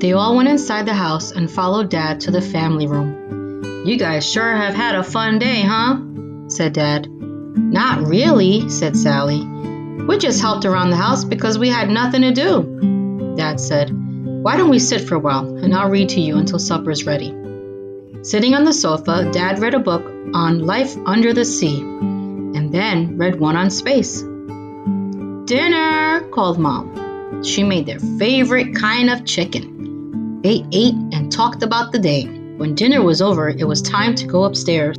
They all went inside the house and followed Dad to the family room. "You guys sure have had a fun day, huh?" said Dad. "Not really," said Sally. "We just helped around the house because we had nothing to do," Dad said. "Why don't we sit for a while and I'll read to you until supper's ready." Sitting on the sofa, Dad read a book on life under the sea and then read one on space. "Dinner," called Mom. She made their favorite kind of chicken. They ate and talked about the day. When dinner was over, it was time to go upstairs.